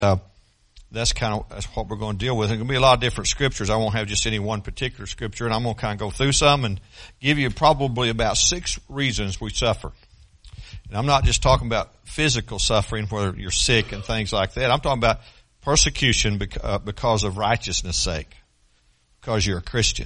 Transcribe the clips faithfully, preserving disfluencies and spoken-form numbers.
Uh, that's kind of that's what we're going to deal with. There's going to be a lot of different scriptures. I won't have just any one particular scripture, and I'm going to kind of go through some and give you probably about six reasons we suffer. And I'm not just talking about physical suffering where you're sick and things like that. I'm talking about persecution because of righteousness' sake, because you're a Christian.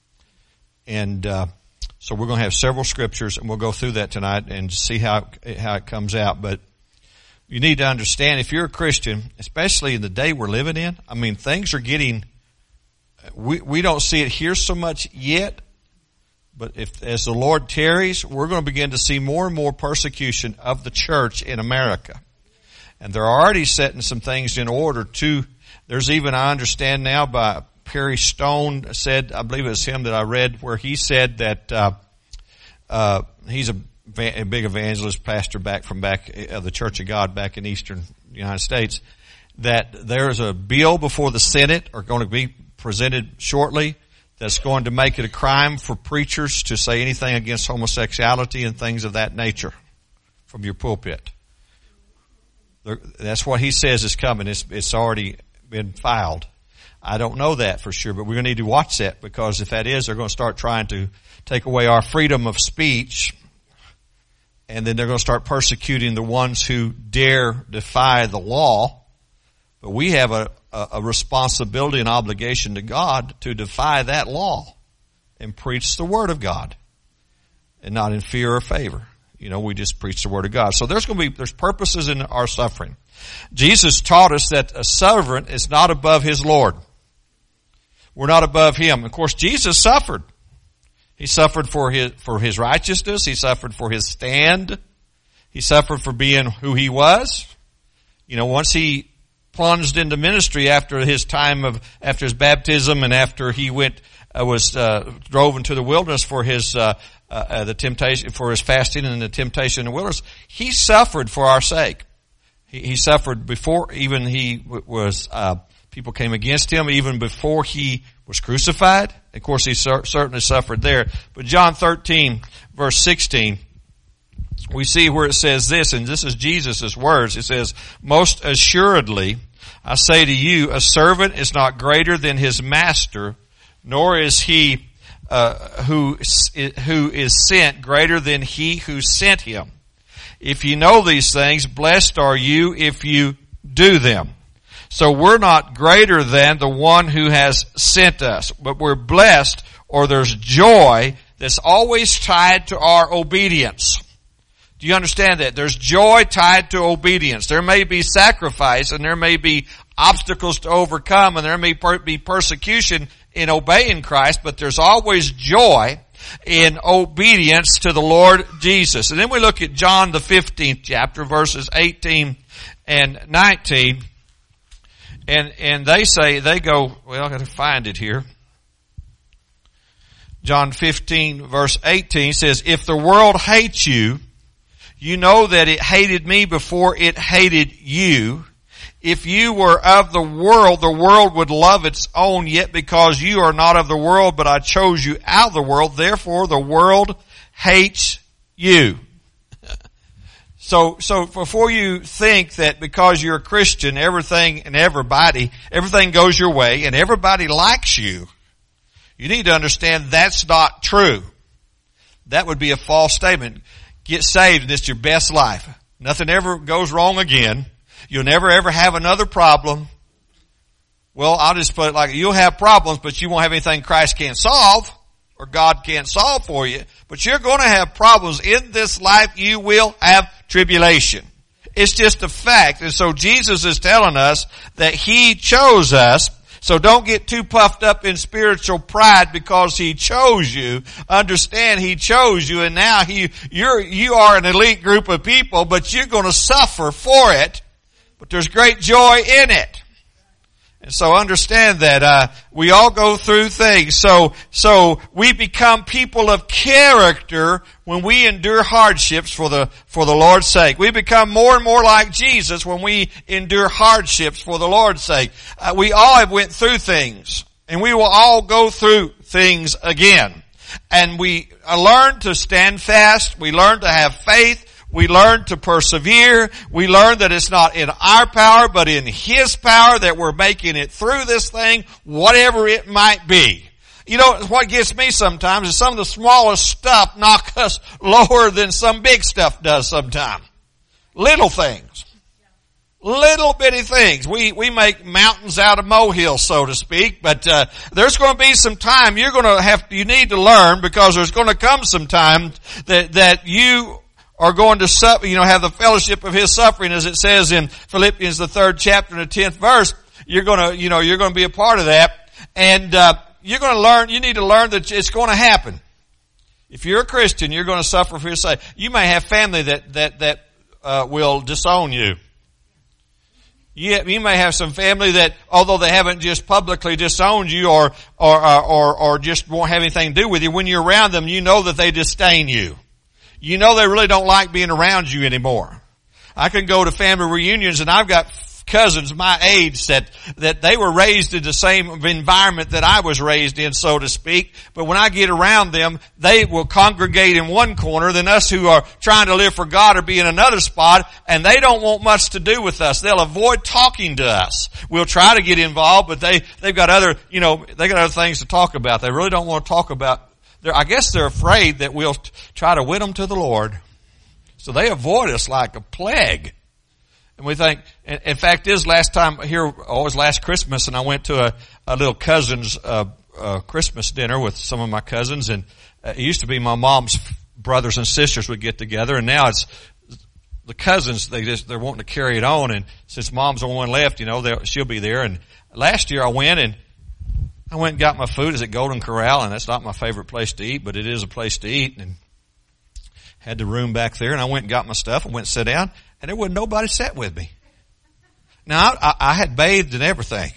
And uh, so we're going to have several scriptures, and we'll go through that tonight and see how how it comes out. But you need to understand, if you're a Christian, especially in the day we're living in, I mean, things are getting, we, we don't see it here so much yet, but if, as the Lord tarries, we're going to begin to see more and more persecution of the church in America. And they're already setting some things in order to, there's even, I understand now by Perry Stone said, I believe it was him that I read, where he said that, uh, uh, he's a, a big evangelist pastor back from back of uh, the Church of God back in Eastern United States, that there's a bill before the Senate or going to be presented shortly that's going to make it a crime for preachers to say anything against homosexuality and things of that nature from your pulpit. That's what he says is coming. It's, it's already been filed. I don't know that for sure, but we're going to need to watch that, because if that is, they're going to start trying to take away our freedom of speech, and then they're going to start persecuting the ones who dare defy the law. But we have a, a, a responsibility and obligation to God to defy that law and preach the Word of God, and not in fear or favor. You know, we just preach the Word of God. So there's going to be, there's purposes in our suffering. Jesus taught us that a servant is not above his Lord. We're not above him. Of course, Jesus suffered. He suffered for his, for his righteousness. He suffered for his stand. He suffered for being who he was. You know, once he plunged into ministry after his time of, after his baptism and after he went, uh, was, uh, drove into the wilderness for his, uh, uh, uh, the temptation, for his fasting and the temptation in the wilderness, he suffered for our sake. He, he suffered before even he w- was, uh, people came against him, even before he was crucified. Of course, he cer- certainly suffered there. But John thirteen, verse sixteen, we see where it says this, and this is Jesus' words. It says, "Most assuredly, I say to you, a servant is not greater than his master, nor is he uh, who who is sent greater than he who sent him. If you know these things, blessed are you if you do them." So we're not greater than the one who has sent us, but we're blessed, or there's joy that's always tied to our obedience. Do you understand that? There's joy tied to obedience. There may be sacrifice, and there may be obstacles to overcome, and there may be persecution in obeying Christ, but there's always joy in obedience to the Lord Jesus. And then we look at John the fifteenth chapter, verses eighteen and nineteen. And, and they say, they go, well, I gotta find it here. John fifteen verse eighteen says, "If the world hates you, you know that it hated me before it hated you. If you were of the world, the world would love its own, yet because you are not of the world, but I chose you out of the world, therefore the world hates you." So, so before you think that because you're a Christian, everything and everybody, everything goes your way and everybody likes you, you need to understand that's not true. That would be a false statement. Get saved and it's your best life. Nothing ever goes wrong again. You'll never ever have another problem. Well, I'll just put it like, you'll have problems, but you won't have anything Christ can't solve or God can't solve for you. But you're going to have problems in this life. You will have tribulation. It's just a fact. And so Jesus is telling us that He chose us. So don't get too puffed up in spiritual pride because He chose you. Understand He chose you, and now He, you're, you are an elite group of people, but you're going to suffer for it. But there's great joy in it. And so understand that, uh, we all go through things. So, so we become people of character when we endure hardships for the, for the Lord's sake. We become more and more like Jesus when we endure hardships for the Lord's sake. Uh, we all have went through things, and we will all go through things again. And we learn to stand fast. We learn to have faith. We learn to persevere. We learn that it's not in our power, but in His power that we're making it through this thing, whatever it might be. You know, what gets me sometimes is some of the smallest stuff knock us lower than some big stuff does sometimes. Little things. Little bitty things. We, we make mountains out of molehills, so to speak, but, uh, there's going to be some time you're going to have, you need to learn, because there's going to come some time that, that you are going to suffer, you know, have the fellowship of His suffering, as it says in Philippians, the third chapter and the tenth verse. You're going to, you know, you're going to be a part of that. And, uh, you're going to learn, you need to learn that it's going to happen. If you're a Christian, you're going to suffer for His sake. You may have family that, that, that, uh, will disown you. You, you may have some family that, although they haven't just publicly disowned you or, or, or, or just won't have anything to do with you, when you're around them, you know that they disdain you. You know they really don't like being around you anymore. I can go to family reunions and I've got cousins my age that, that they were raised in the same environment that I was raised in, so to speak. But when I get around them, they will congregate in one corner, then us who are trying to live for God will be in another spot, and they don't want much to do with us. They'll avoid talking to us. We'll try to get involved, but they, they've got other, you know, they got other things to talk about. They really don't want to talk about, they're, I guess they're afraid that we'll try to win them to the Lord. So they avoid us like a plague. And we think, in fact, this last time here, always last Christmas, and I went to a, a little cousin's uh, uh, Christmas dinner with some of my cousins, and uh, it used to be my mom's brothers and sisters would get together, and now it's the cousins. They just they're wanting to carry it on, and since mom's the only one left, you know, she'll be there. And last year I went and I went and got my food. It's at Golden Corral, and that's not my favorite place to eat, but it is a place to eat, and had the room back there, and I went and got my stuff and went and sat down. And there wasn't nobody sat with me. Now, I, I had bathed and everything.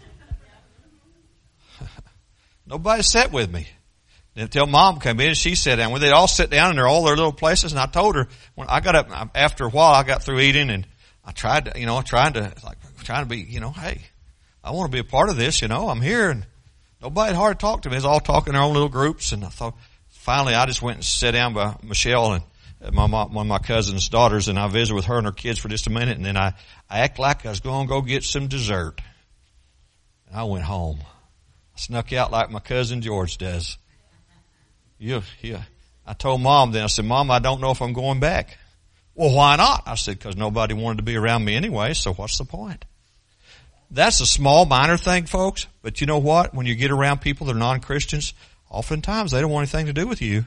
Nobody sat with me. Then until Mom came in, she sat down. When they all sit down and they're all their little places, and I told her, when I got up, after a while, I got through eating, and I tried to, you know, trying to, like, trying to be, you know, hey, I want to be a part of this, you know, I'm here, and nobody had hard to talk to me. They was all talking in their own little groups, and I thought, finally, I just went and sat down by Michelle and My mom, one of my cousin's daughters, and I visited with her and her kids for just a minute, and then I, I act like I was going to go get some dessert. And I went home. I snuck out like my cousin George does. Yeah, yeah. I told Mom then, I said, Mom, I don't know if I'm going back. Well, why not? I said, because nobody wanted to be around me anyway, so what's the point? That's a small, minor thing, folks, but you know what? When you get around people that are non-Christians, oftentimes they don't want anything to do with you.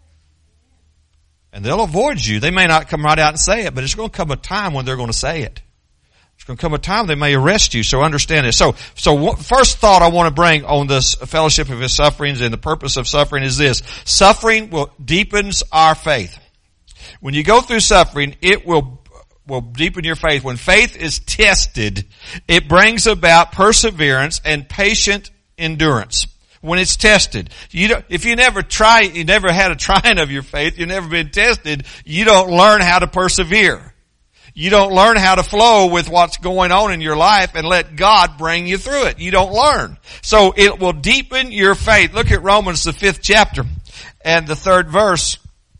And they'll avoid you. They may not come right out and say it, but it's going to come a time when they're going to say it. It's going to come a time they may arrest you, so understand it. So, so what, first thought I want to bring on this fellowship of His sufferings and the purpose of suffering is this. Suffering will deepens our faith. When you go through suffering, it will will deepen your faith. When faith is tested, it brings about perseverance and patient endurance. When it's tested. You don't, if you never try, you never had a trying of your faith, you've never been tested, you don't learn how to persevere. You don't learn how to flow with what's going on in your life and let God bring you through it. You don't learn. So it will deepen your faith. Look at Romans, the fifth chapter and the third verse.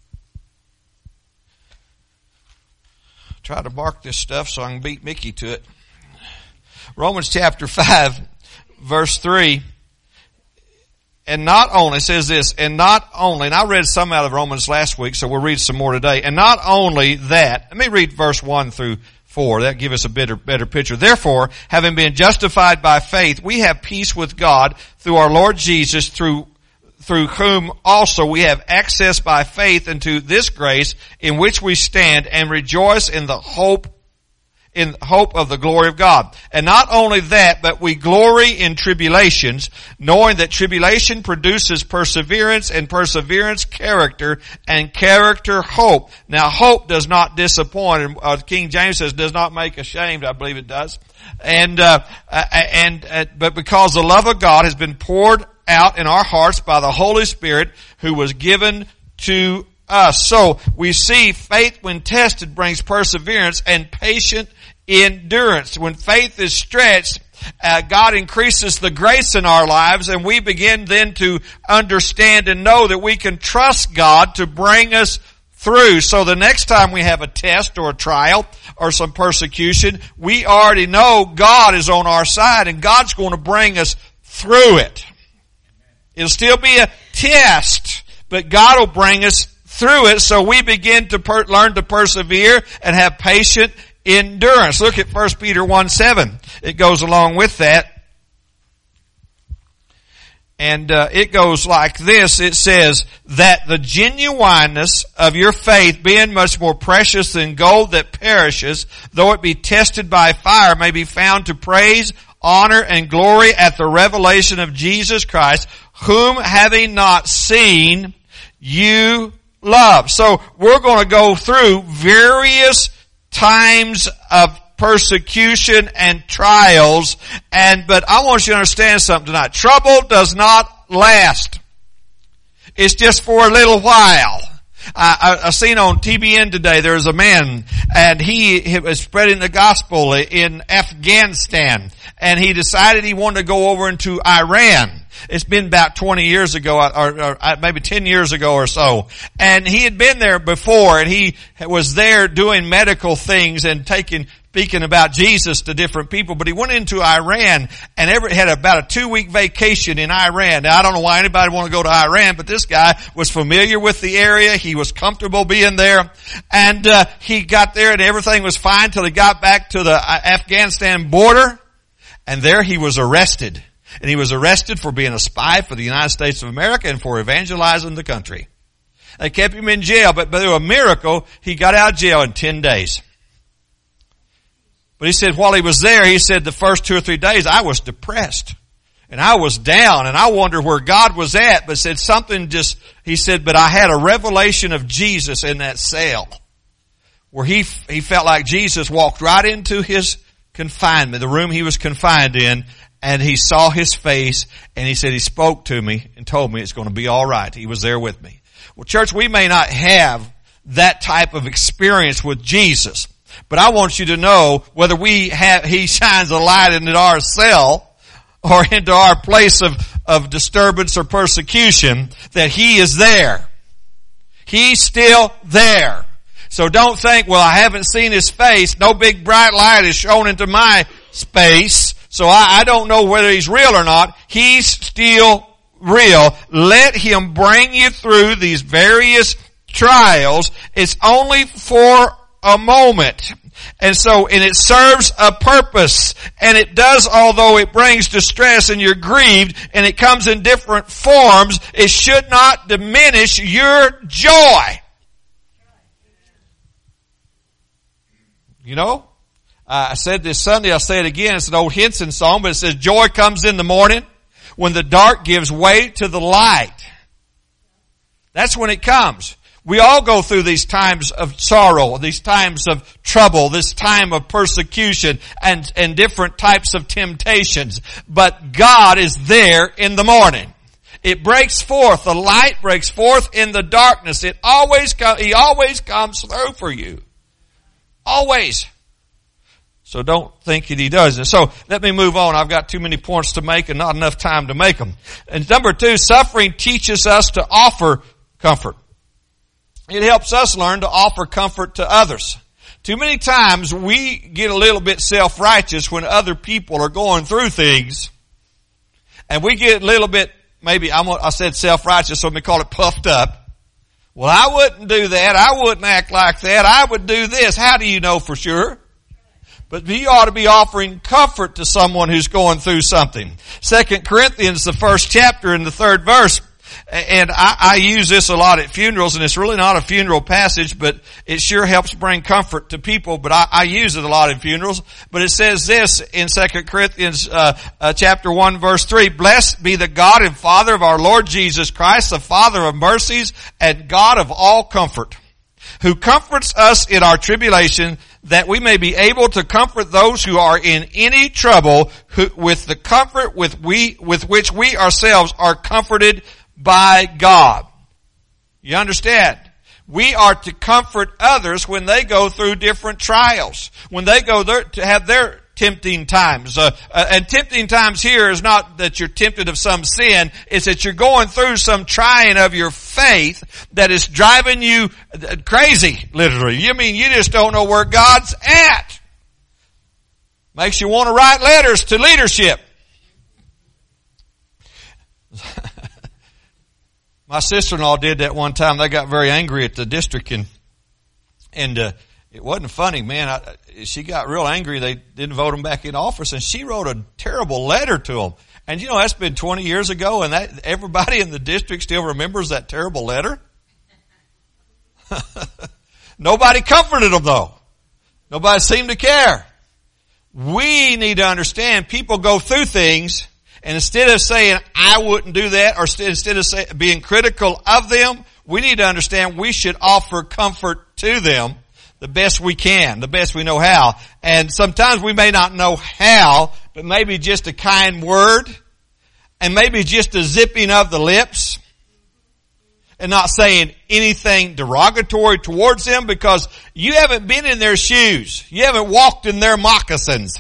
Try to mark this stuff so I can beat Mickey to it. Romans chapter five, verse three. And not only, it says this, and not only, and I read some out of Romans last week, so we'll read some more today. And not only that, let me read verse one through four. That'll give us a better, better picture. Therefore, having been justified by faith, we have peace with God through our Lord Jesus, through, through whom also we have access by faith into this grace in which we stand and rejoice in the hope in hope of the glory of God. And not only that, but we glory in tribulations, knowing that tribulation produces perseverance, and perseverance character, and character hope. Now hope does not disappoint, and uh, King James says does not make ashamed, I believe it does. And, uh, and, uh, but because the love of God has been poured out in our hearts by the Holy Spirit who was given to us. So we see faith when tested brings perseverance and patient endurance. When faith is stretched, uh, God increases the grace in our lives, and we begin then to understand and know that we can trust God to bring us through. So the next time we have a test or a trial or some persecution, we already know God is on our side and God's going to bring us through it. It'll still be a test, but God will bring us through it, so we begin to per- learn to persevere and have patient endurance. Look at First Peter one seven. It goes along with that. And uh, it goes like this. It says, that the genuineness of your faith, being much more precious than gold that perishes, though it be tested by fire, may be found to praise, honor, and glory at the revelation of Jesus Christ, whom having not seen, you love. So we're going to go through various times of persecution and trials, and but I want you to understand something tonight. Trouble does not last. It's just for a little while. I, I, I seen on T B N today, there was a man, and he, he was spreading the gospel in Afghanistan, and he decided he wanted to go over into Iran. It's been about twenty years ago, or, or maybe ten years ago or so. And he had been there before, and he was there doing medical things and taking, speaking about Jesus to different people. But he went into Iran and every, had about a two week vacation in Iran. Now I don't know why anybody would want to go to Iran, but this guy was familiar with the area. He was comfortable being there. And, uh, he got there and everything was fine till he got back to the Afghanistan border. And there he was arrested. And he was arrested for being a spy for the United States of America and for evangelizing the country. They kept him in jail, but through a miracle, he got out of jail in ten days. But he said while he was there, he said the first two or three days, I was depressed. And I was down, and I wondered where God was at, but said something just, he said, but I had a revelation of Jesus in that cell. Where he, he felt like Jesus walked right into his confinement, the room he was confined in, and he saw his face, and he said he spoke to me and told me it's going to be all right. He was there with me. Well, church, we may not have that type of experience with Jesus, but I want you to know whether we have, he shines a light into our cell or into our place of, of disturbance or persecution, that he is there. He's still there. So don't think, well, I haven't seen his face. No big bright light is shown into my space. So I, I don't know whether he's real or not. He's still real. Let him bring you through these various trials. It's only for a moment. And so, and it serves a purpose. And it does, although it brings distress and you're grieved and it comes in different forms, it should not diminish your joy. You know? Uh, I said this Sunday, I'll say it again, it's an old Henson song, but it says, joy comes in the morning when the dark gives way to the light. That's when it comes. We all go through these times of sorrow, these times of trouble, this time of persecution, and, and different types of temptations. But God is there in the morning. It breaks forth, the light breaks forth in the darkness. It always co- He always comes through for you. Always. So don't think that he doesn't. So let me move on. I've got too many points to make and not enough time to make them. And number two, suffering teaches us to offer comfort. It helps us learn to offer comfort to others. Too many times we get a little bit self-righteous when other people are going through things. And we get a little bit, maybe I'm, I said self-righteous, so let me call it puffed up. Well, I wouldn't do that. I wouldn't act like that. I would do this. How do you know for sure? But you ought to be offering comfort to someone who's going through something. Second Corinthians, the first chapter in the third verse. And I, I use this a lot at funerals, and it's really not a funeral passage, but it sure helps bring comfort to people. But I, I use it a lot in funerals. But it says this in Second Corinthians uh, uh, chapter one, verse three. Blessed be the God and Father of our Lord Jesus Christ, the Father of mercies and God of all comfort, who comforts us in our tribulation, that we may be able to comfort those who are in any trouble who, with the comfort with we with which we ourselves are comforted by God. You understand? We are to comfort others when they go through different trials, when they go there to have their tempting times. Uh, uh, and tempting times here is not that you're tempted of some sin. It's that you're going through some trying of your faith that is driving you crazy, literally. You mean you just don't know where God's at. Makes you want to write letters to leadership. My sister-in-law did that one time. They got very angry at the district, and and uh, it wasn't funny, man. I, she got real angry. They didn't vote him back in office, and she wrote a terrible letter to him. And you know, that's been twenty years ago, and that everybody in the district still remembers that terrible letter. Nobody comforted them, though. Nobody seemed to care. We need to understand people go through things, and instead of saying, I wouldn't do that, or instead of say, being critical of them, we need to understand we should offer comfort to them the best we can, the best we know how. And sometimes we may not know how, but maybe just a kind word, and maybe just a zipping of the lips, and not saying anything derogatory towards them, because you haven't been in their shoes. You haven't walked in their moccasins.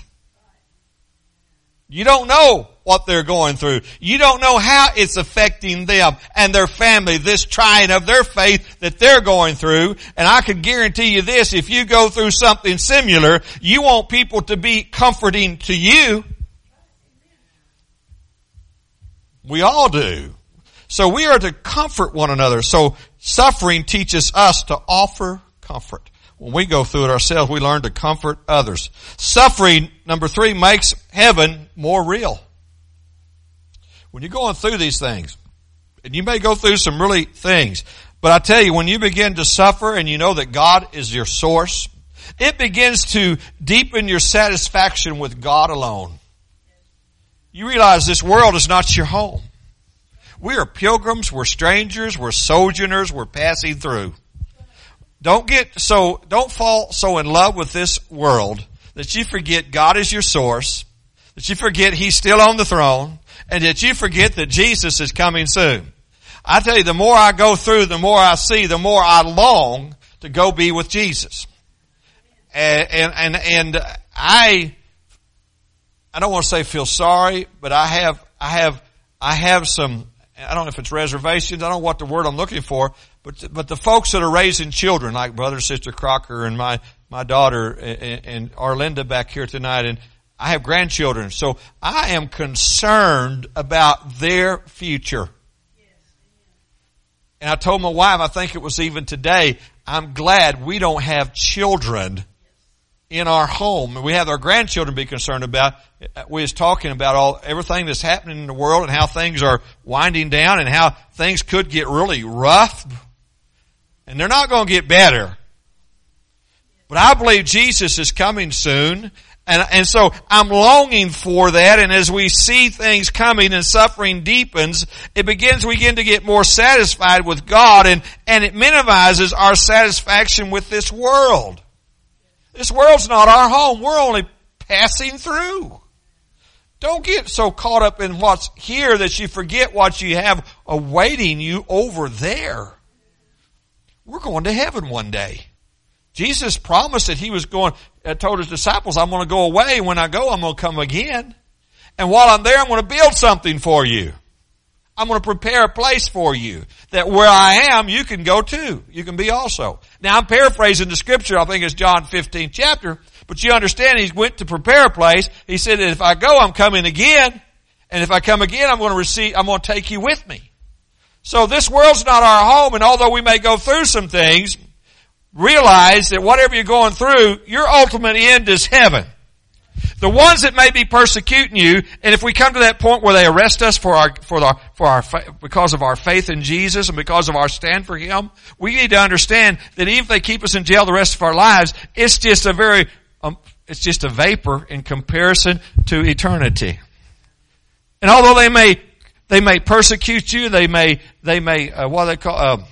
You don't know what they're going through. You don't know how it's affecting them and their family, this trying of their faith that they're going through. And I can guarantee you this, if you go through something similar, you want people to be comforting to you. We all do. So we are to comfort one another. So suffering teaches us to offer comfort. When we go through it ourselves, we learn to comfort others. Suffering, number three, makes heaven more real. When you're going through these things, and you may go through some really things, but I tell you, when you begin to suffer and you know that God is your source, it begins to deepen your satisfaction with God alone. You realize this world is not your home. We are pilgrims, we're strangers, we're sojourners, we're passing through. Don't get so, don't fall so in love with this world that you forget God is your source, that you forget He's still on the throne, and that you forget that Jesus is coming soon. I tell you, the more I go through, the more I see, the more I long to go be with Jesus. And, and, and, and I, I don't want to say feel sorry, but I have, I have, I have some, I don't know if it's reservations. I don't know what the word I'm looking for, but but the folks that are raising children, like Brother and Sister Crocker and my my daughter and, and Arlinda back here tonight, and I have grandchildren, so I am concerned about their future. And I told my wife, I think it was even today, I'm glad we don't have children in our home. We have our grandchildren to be concerned about. We was talking about all everything that's happening in the world and how things are winding down and how things could get really rough. And they're not going to get better. But I believe Jesus is coming soon. And, and so I'm longing for that. And as we see things coming and suffering deepens, it begins, we begin to get more satisfied with God, and, and it minimizes our satisfaction with this world. This world's not our home. We're only passing through. Don't get so caught up in what's here that you forget what you have awaiting you over there. We're going to heaven one day. Jesus promised that He was going, uh, told His disciples, I'm going to go away. When I go, I'm going to come again. And while I'm there, I'm going to build something for you. I'm going to prepare a place for you that where I am, you can go too. You can be also. Now, I'm paraphrasing the scripture. I think it's John fifteenth chapter. But you understand, He went to prepare a place. He said that if I go, I'm coming again. And if I come again, I'm going to receive, I'm going to take you with me. So this world's not our home. And although we may go through some things, realize that whatever you're going through, your ultimate end is heaven. The ones that may be persecuting you, and if we come to that point where they arrest us for our, for our, for our, because of our faith in Jesus and because of our stand for Him, we need to understand that even if they keep us in jail the rest of our lives, it's just a very, um, it's just a vapor in comparison to eternity. And although they may, they may persecute you, they may, they may, uh, what they call, uh,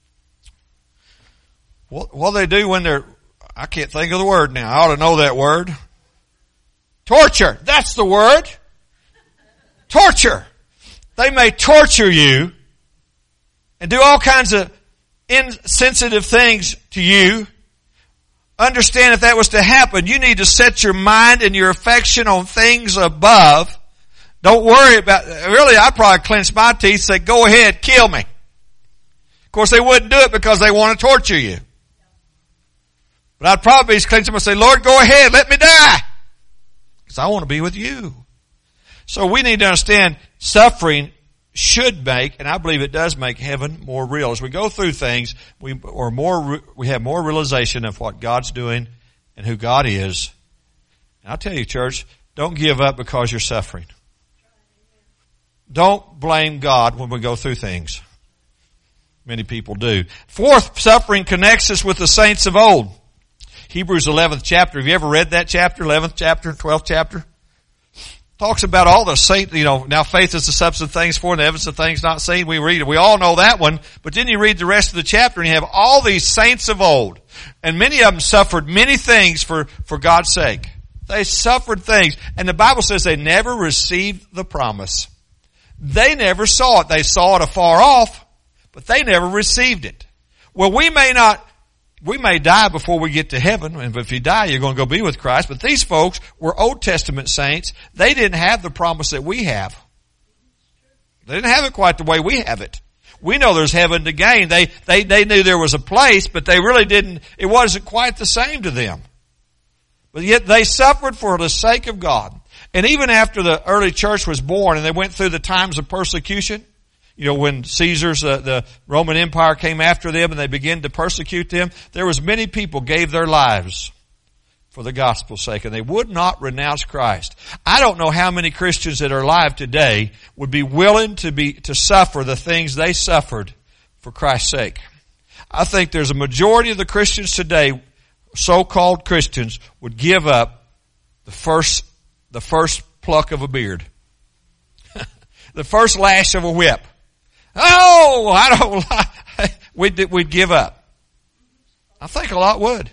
what, what they do when they're, I can't think of the word now. I ought to know that word. Torture. That's the word. Torture. They may torture you and do all kinds of insensitive things to you understand if that was to happen, you need to set your mind and your affection on things above. Don't worry about, really, I'd probably clench my teeth and say, go ahead, kill me. Of course, they wouldn't do it because they want to torture you. But I'd probably clench them and say, Lord, go ahead, let me die. Because I want to be with you. So we need to understand suffering should make, and I believe it does make heaven more real. As we go through things, we are more, we have more realization of what God's doing and who God is. And I'll tell you, church, don't give up because you're suffering. Don't blame God when we go through things. Many people do. Fourth, suffering connects us with the saints of old. Hebrews eleventh chapter. Have you ever read that chapter? eleventh chapter, twelfth chapter? Talks about all the saints, you know, now faith is the substance of things for and the evidence of things not seen. We read it. We all know that one. But then you read the rest of the chapter and you have all these saints of old. And many of them suffered many things for, for God's sake. They suffered things. And the Bible says they never received the promise. They never saw it. They saw it afar off, but they never received it. Well, we may not, we may die before we get to heaven, and if you die, you're going to go be with Christ. But these folks were Old Testament saints. They didn't have the promise that we have. They didn't have it quite the way we have it. We know there's heaven to gain. They, they, they knew there was a place, but they really didn't, it wasn't quite the same to them. But yet they suffered for the sake of God. And even after the early church was born and they went through the times of persecution, you know, when Caesar's, uh, the Roman Empire came after them and they began to persecute them, there was many people gave their lives for the gospel's sake, and they would not renounce Christ. I don't know how many Christians that are alive today would be willing to be, to suffer the things they suffered for Christ's sake. I think there's a majority of the Christians today, so-called Christians, would give up the first The first pluck of a beard. The first lash of a whip. Oh, I don't, we'd, we'd give up. I think a lot would.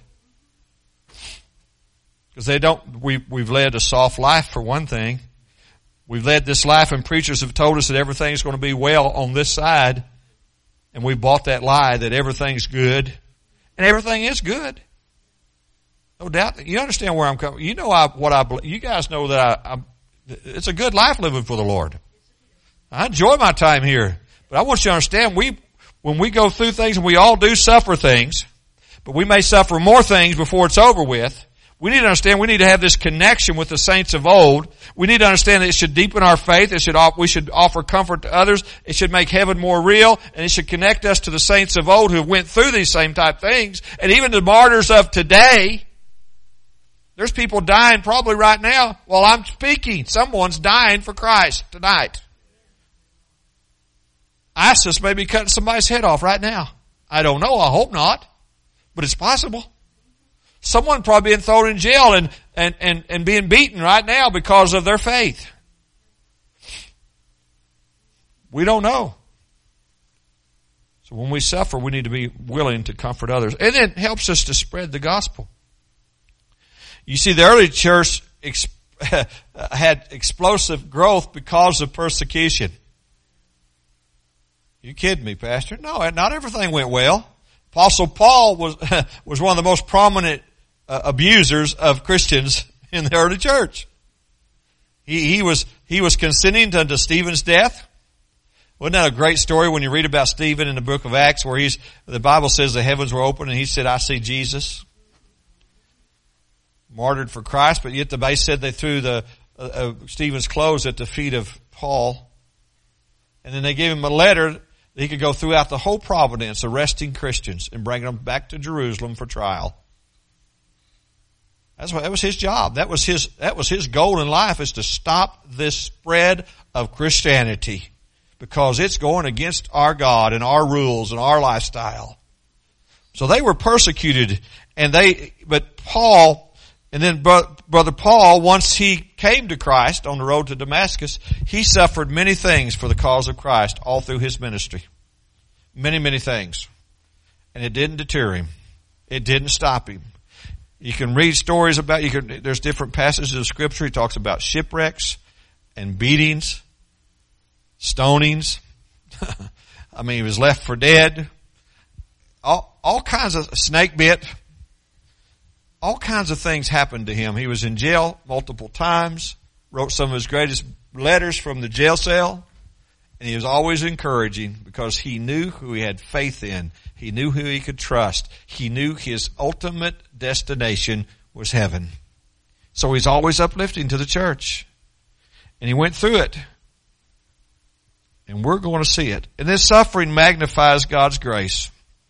Because they don't, we, we've led a soft life for one thing. We've led this life and preachers have told us that everything's going to be well on this side. And we bought that lie that everything's good. And everything is good. No doubt. You understand where I'm coming. You know I, what I believe. You guys know that I, I'm, it's a good life living for the Lord. I enjoy my time here. But I want you to understand, we, when we go through things, and we all do suffer things, but we may suffer more things before it's over with. We need to understand we need to have this connection with the saints of old. We need to understand that it should deepen our faith. It should, we should offer comfort to others. It should make heaven more real. And it should connect us to the saints of old who went through these same type things. And even the martyrs of today. There's people dying probably right now while I'm speaking. Someone's dying for Christ tonight. ISIS may be cutting somebody's head off right now. I don't know. I hope not. But it's possible. Someone probably being thrown in jail and, and, and, and being beaten right now because of their faith. We don't know. So when we suffer, we need to be willing to comfort others. And it helps us to spread the gospel. You see, the early church ex- had explosive growth because of persecution. You kidding me, Pastor? No, not everything went well. Apostle Paul was was one of the most prominent uh, abusers of Christians in the early church. He, he was he was consenting unto Stephen's death. Wasn't that a great story when you read about Stephen in the book of Acts, where he's the Bible says the heavens were open and he said, "I see Jesus." Martyred for Christ, but yet the base said they threw the uh, uh, Stephen's clothes at the feet of Paul, and then they gave him a letter that he could go throughout the whole province, arresting Christians and bringing them back to Jerusalem for trial. That's what that was his job. That was his that was his goal in life, is to stop this spread of Christianity, because it's going against our God and our rules and our lifestyle. So they were persecuted, and they but Paul. And then Brother Paul, once he came to Christ on the road to Damascus, he suffered many things for the cause of Christ all through his ministry. Many, many things. And it didn't deter him. It didn't stop him. You can read stories about, you can, there's different passages of Scripture. He talks about shipwrecks and beatings, stonings. I mean, he was left for dead. All, all kinds of snake bit. all kinds of things happened to him. He was in jail multiple times, wrote some of his greatest letters from the jail cell, and he was always encouraging because he knew who he had faith in. He knew who he could trust. He knew his ultimate destination was heaven. So he's always uplifting to the church. And he went through it. And we're going to see it. And this suffering magnifies God's grace.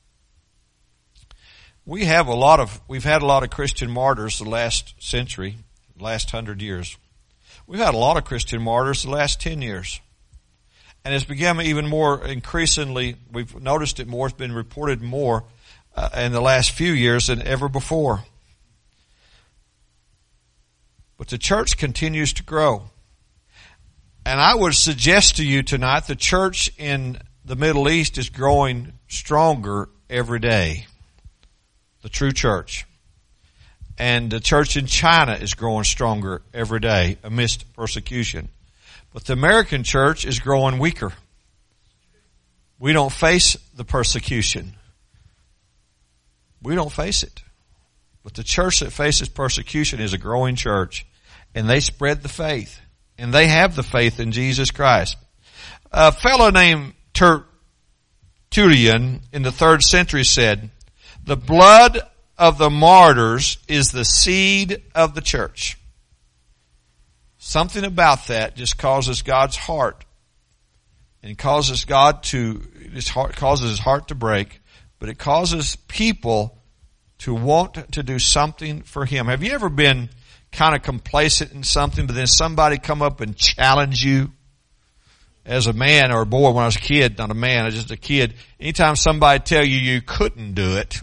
We have a lot of, we've had a lot of Christian martyrs the last century, the last hundred years. We've had a lot of Christian martyrs the last ten years. And it's become even more increasingly, we've noticed it more, it's been reported more uh, in the last few years than ever before. But the church continues to grow. And I would suggest to you tonight the church in the Middle East is growing stronger every day. The true church. And the church in China is growing stronger every day amidst persecution. But the American church is growing weaker. We don't face the persecution. We don't face it. But the church that faces persecution is a growing church. And they spread the faith. And they have the faith in Jesus Christ. A fellow named Tertullian in the third century said, "The blood of the martyrs is the seed of the church." Something about that just causes God's heart and causes God to, his heart, causes his heart to break, but it causes people to want to do something for him. Have you ever been kind of complacent in something, but then somebody come up and challenge you? As a man or a boy, when I was a kid, not a man, I was just a kid, anytime somebody tell you you couldn't do it,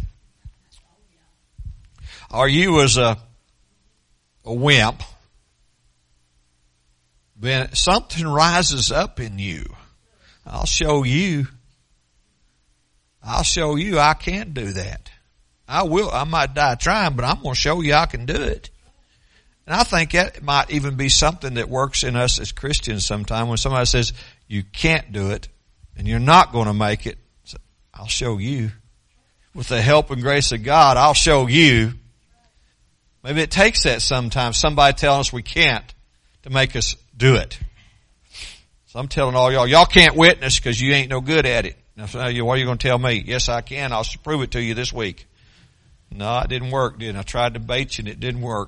or you was a, a wimp, then something rises up in you. I'll show you. I'll show you I can't do that. I will. I might die trying, but I'm going to show you I can do it. And I think that might even be something that works in us as Christians sometime. When somebody says, you can't do it, and you're not going to make it, so I'll show you. With the help and grace of God, I'll show you. Maybe it takes that sometimes, somebody telling us we can't, to make us do it. So I'm telling all y'all, y'all can't witness because you ain't no good at it. Now, so what are you going to tell me? Yes, I can. I'll prove it to you this week. No, it didn't work, did it? I tried to bait you and it didn't work.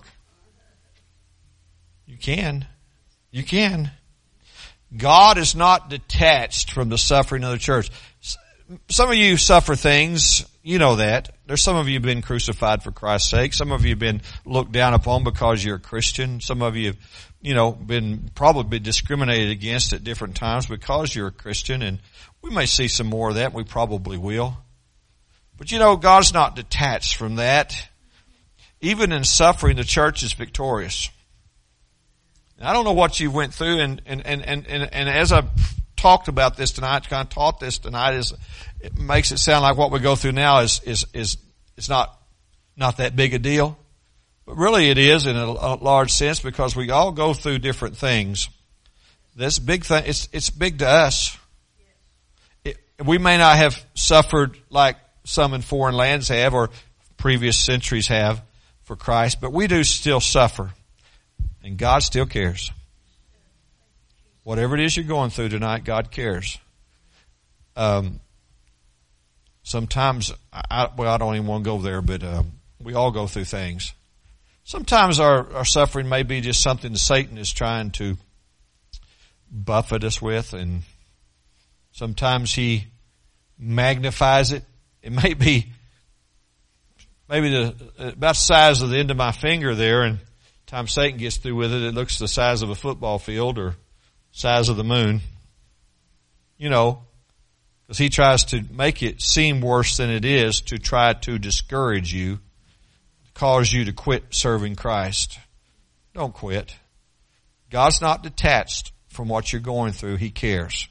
You can. You can. God is not detached from the suffering of the church. Some of you suffer things, you know that. There's some of you have been crucified for Christ's sake. Some of you have been looked down upon because you're a Christian. Some of you have, you know, been probably been discriminated against at different times because you're a Christian. And we may see some more of that. We probably will. But you know, God's not detached from that. Even in suffering, the church is victorious. I don't know what you went through, and, and, and, and, and as I've talked about this tonight, kind of taught this tonight, is it makes it sound like what we go through now is, is, is, is not, not that big a deal. But really it is in a, a large sense because we all go through different things. This big thing, it's, it's big to us. It, we may not have suffered like some in foreign lands have or previous centuries have for Christ, but we do still suffer. And God still cares. Whatever it is you're going through tonight, God cares. Um, sometimes, I, well, I don't even want to go there, but um, we all go through things. Sometimes our, our suffering may be just something that Satan is trying to buffet us with, and sometimes he magnifies it. It may be maybe the about the size of the end of my finger there, and time Satan gets through with it, it looks the size of a football field or size of the moon. You know, because he tries to make it seem worse than it is to try to discourage you, cause you to quit serving Christ. Don't quit. God's not detached from what you're going through. He cares.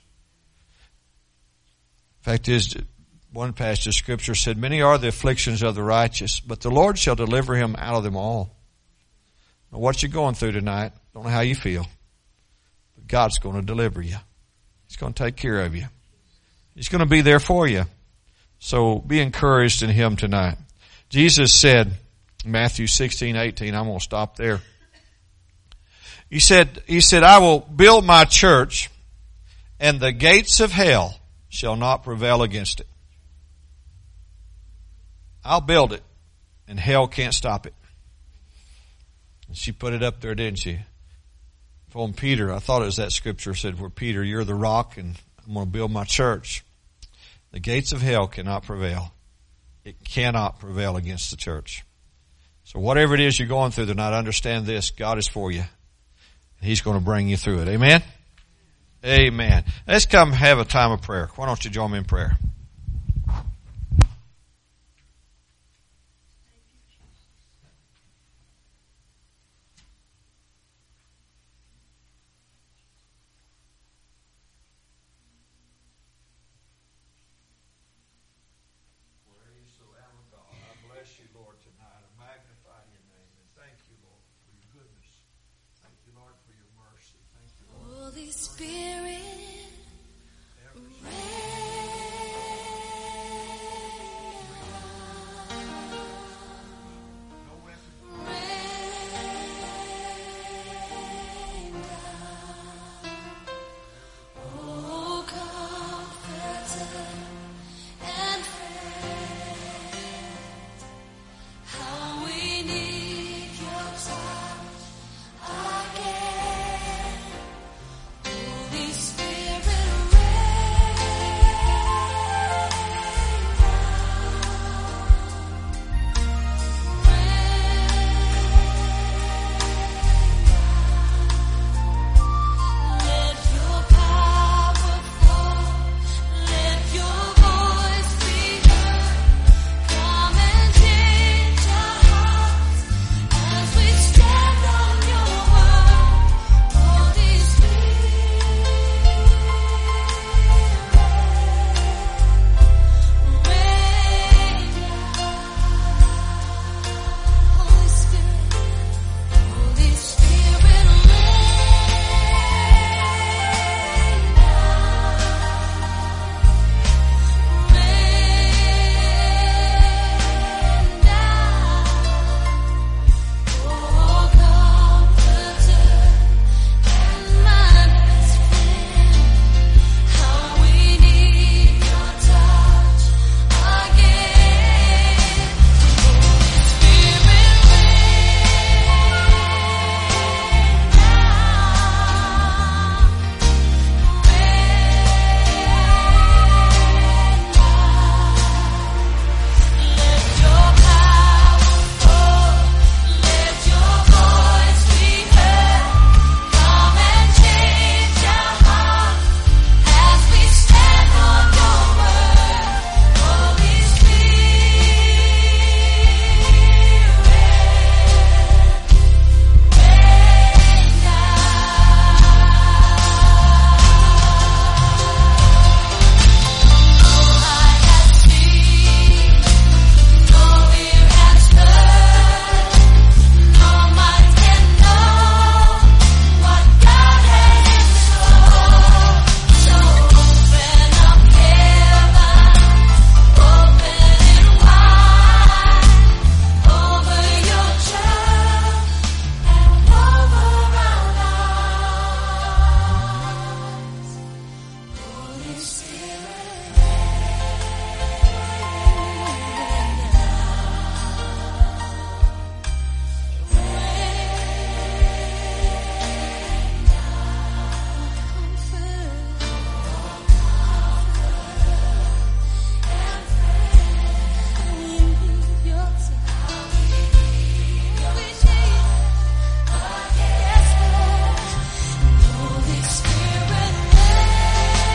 Fact is, one passage of Scripture said, many are the afflictions of the righteous, but the Lord shall deliver him out of them all. What you're going through tonight, don't know how you feel, but God's going to deliver you. He's going to take care of you. He's going to be there for you. So be encouraged in Him tonight. Jesus said Matthew sixteen, eighteen. I'm going to stop there. He said, he said, I will build my church, and the gates of hell shall not prevail against it. I'll build it, and hell can't stop it. And she put it up there, didn't she? From Peter, I thought it was that scripture said, where Peter, you're the rock, and I'm going to build my church. The gates of hell cannot prevail. It cannot prevail against the church. So whatever it is you're going through tonight, understand this, God is for you. He's going to bring you through it. Amen? Amen. Let's come have a time of prayer. Why don't you join me in prayer? Holy Spirit.